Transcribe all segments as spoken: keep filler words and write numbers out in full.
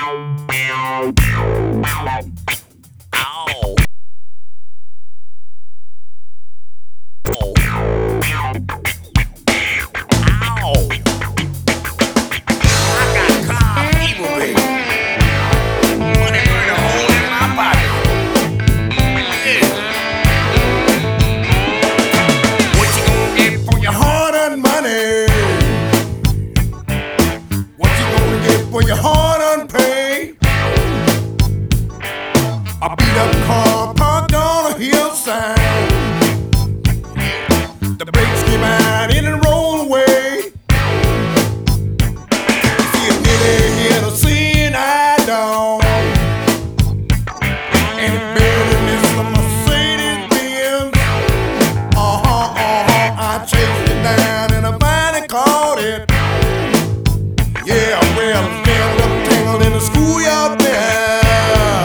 For your hard-earned pay, a beat-up car parked on a hillside. The brakes came out and it rolled away. See it nearly hit a seeing eye down, and it barely missed a Mercedes-Benz. Uh-huh, uh-huh, I chased it down and I finally caught it. Yeah, well, tangled up, tangled in the schoolyard there.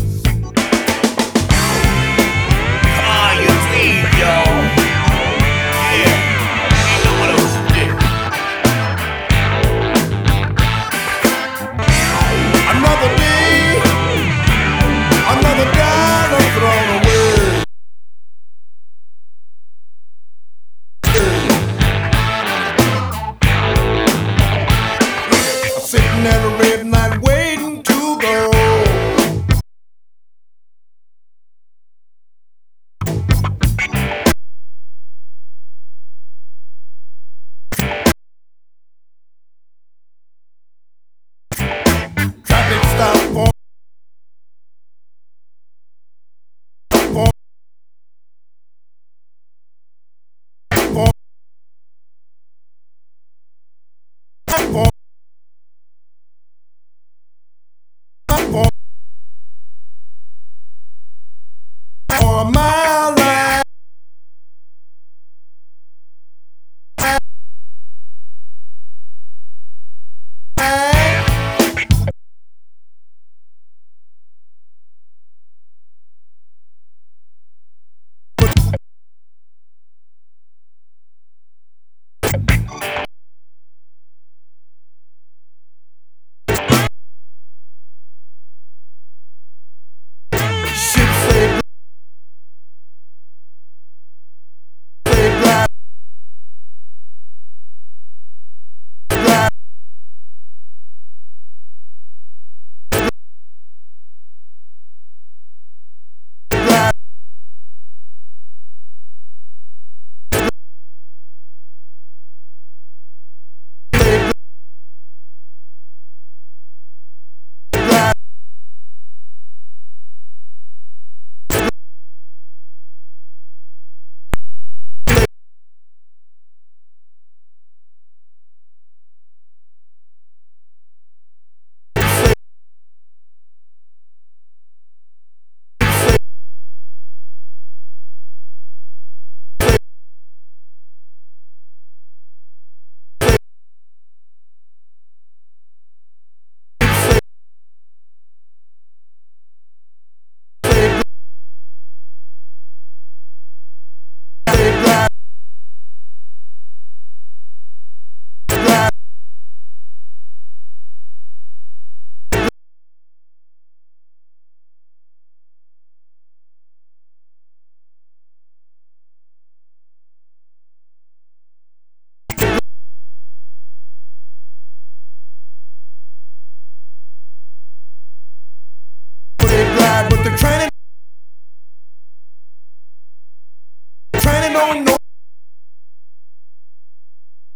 Come on, you team, yo. Yeah, ain't no one else who did. Another day, another dollar thrown away. Sitting at a